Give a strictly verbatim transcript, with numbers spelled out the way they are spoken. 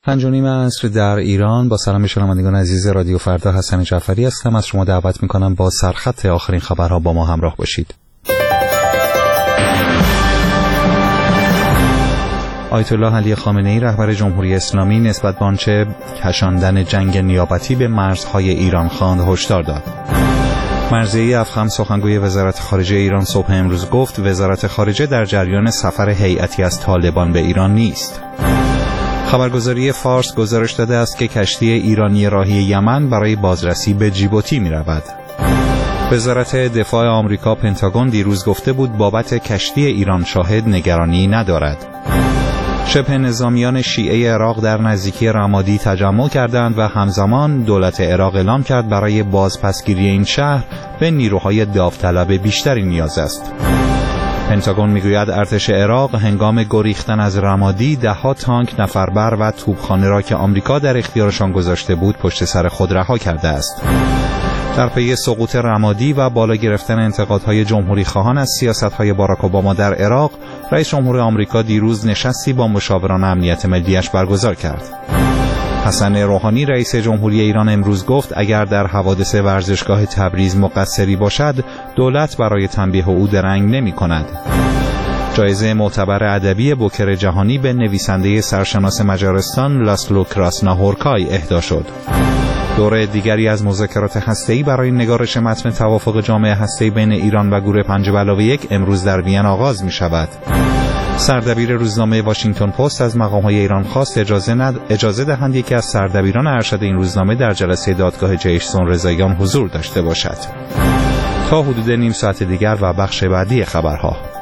پنج و نیم عصر در ایران. با سلام به شنوندگان عزیز رادیو فردا، حسن جعفری هستم. از شما دعوت میکنم با سرخط آخرین خبرها با ما همراه باشید. آیت الله علی خامنه‌ای رهبر جمهوری اسلامی نسبت به آنچه کشاندن جنگ نیابتی به مرزهای ایران خواند هشدار داد. مرضیه افخم سخنگوی وزارت خارجه ایران صبح امروز گفت وزارت خارجه در جریان سفر هیئتی از طالبان به ایران نیست. خبرگزاری فارس گزارش داده است که کشتی ایرانی راهی یمن برای بازرسی به جیبوتی می رود. وزارت دفاع آمریکا پنتاگون دیروز گفته بود بابت کشتی ایران شاهد نگرانی ندارد. شبه نظامیان شیعه عراق در نزدیکی رمادی تجمع کردند و همزمان دولت عراق اعلام کرد برای بازپسگیری این شهر به نیروهای داوطلب بیشتری نیاز است. پنتاگون میگوید ارتش عراق هنگام گریختن از رمادی ده‌ها تانک، نفربر و توپخانه را که آمریکا در اختیارشان گذاشته بود پشت سر خود رها کرده است. در پی سقوط رمادی و بالا گرفتن انتقادهای جمهوری خواهان از سیاست‌های باراک اوباما در عراق، رئیس جمهور آمریکا دیروز نشستی با مشاوران امنیت ملی‌اش برگزار کرد. حسن روحانی رئیس جمهوری ایران امروز گفت اگر در حوادث ورزشگاه تبریز مقصری باشد، دولت برای تنبیه او درنگ نمی‌کند. جایزه معتبر ادبی بوکر جهانی به نویسنده سرشناس مجارستان لاسلو کراسناهورکای اهدا شد. دوره دیگری از مذاکرات هسته‌ای برای نگارش متن توافق جامع هسته‌ای بین ایران و گروه پنج به علاوه یک امروز در وین آغاز می‌شود. سردبیر روزنامه واشنگتن پست از مقام‌های ایران خواست اجازه ند... اجازه دهند یکی از سردبیران ارشد این روزنامه در جلسه دادگاه جیسون رضاییان حضور داشته باشد. تا حدود نیم ساعت دیگر و بخش بعدی خبرها.